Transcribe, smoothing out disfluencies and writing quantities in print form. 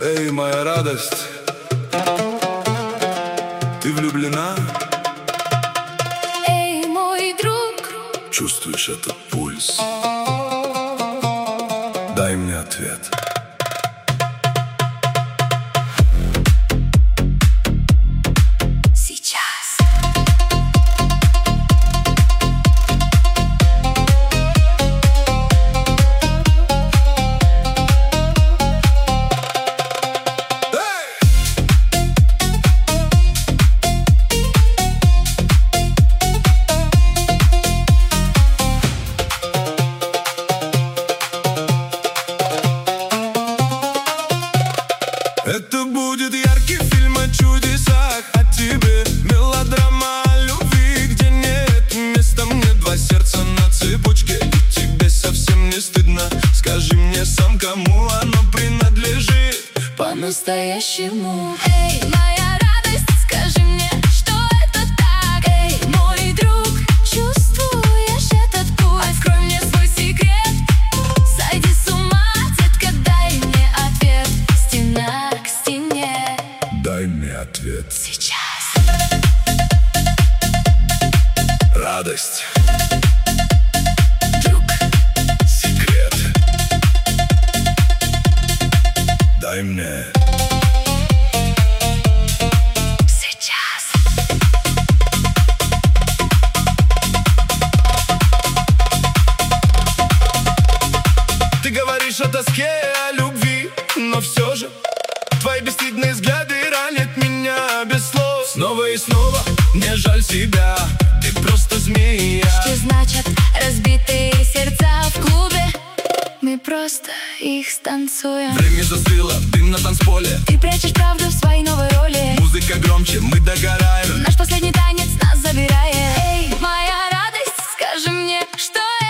Эй, моя радость, ты влюблена? Эй, мой друг, Чувствуешь этот пульс? Дай мне ответ. сейчас. Это будет яркий фильм о чудесах, о тебе. Мелодрама о любви, где нет места мне. Два сердца на цепочке, и тебе совсем не стыдно. Скажи мне сам, кому оно принадлежит По-настоящему. Эй, моя радость, скажи мне, что это так. Эй, мой друг, чувствуешь этот пульс? Открой мне свой секрет, сойди с ума, детка, дай мне ответ. Стена к стене. Дай мне ответ. Сейчас. Радость, Друг, секрет. Дай мне. сейчас. Ты говоришь о тоске, о любви, но все же твои бесстыдные взгляды ранят меня без слов. Снова и снова мне жаль себя, ты просто змея. Что значат разбитые сердца в клубе? Мы просто их станцуем. Время застыло, дым на танцполе. Ты прячешь правду в своей новой роли. Музыка громче, мы догораем. Наш последний танец нас забирает. Эй, моя радость, скажи мне, что